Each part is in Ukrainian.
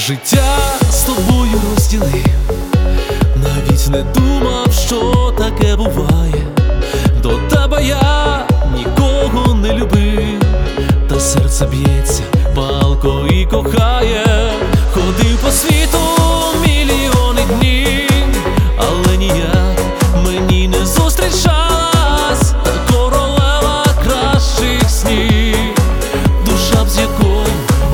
Життя з тобою розділив, навіть не думав, що таке буває. До тебе я нікого не любив, та серце б'ється палко і кохає. Ходив по світу мільйони днів, але ніяк мені не зустрічалась та королева кращих снів, душа б з якою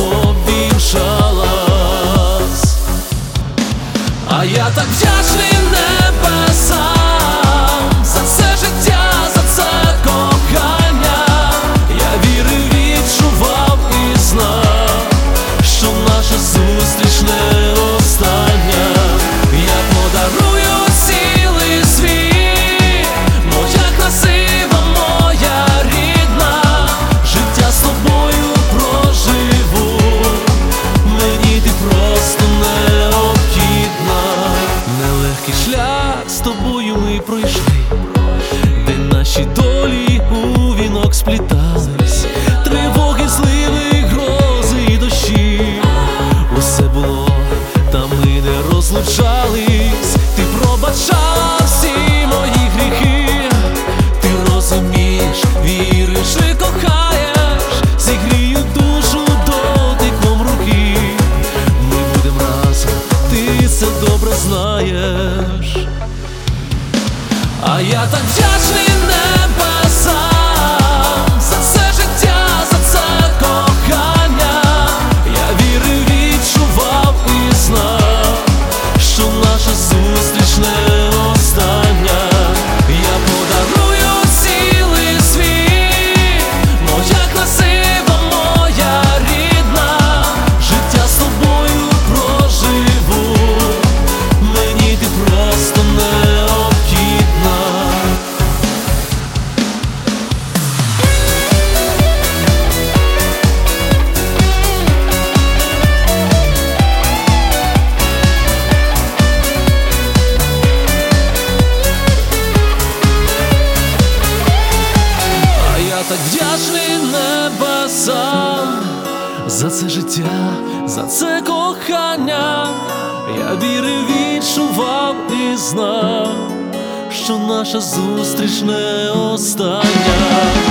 обвінчалась. А я так вдячний небесам за це життя, за це кохання. Я вірив, відчував і знав, що наша зустріч не остання. Я подарую цілий світ, моя красива, моя рідна. Життя з тобою проживу, мені ти просто необхідна. Нелегкий шлях з тобою ми пройшли, де наші долі у вінок сплітались. Тривоги, зливи, грози і дощі, усе було, та ми не розлучались. Ти пробачала всі мої гріхи, ти розумієш, віриш і кохаєш. Зігрію душу дотиком руки, ми будем разом, ти це добре знаєш. А я так вдячний небесам за це життя, за це кохання. Я вірив, відчував і знав, що наша зустріч не остання. Я подарую цілий світ, моя красива, моя рідна. Життя з тобою проживу, мені ти просто необхідна. А я так вдячний небесам за це життя, за це кохання. Я вірив, відчував і знав, що наша зустріч не остання.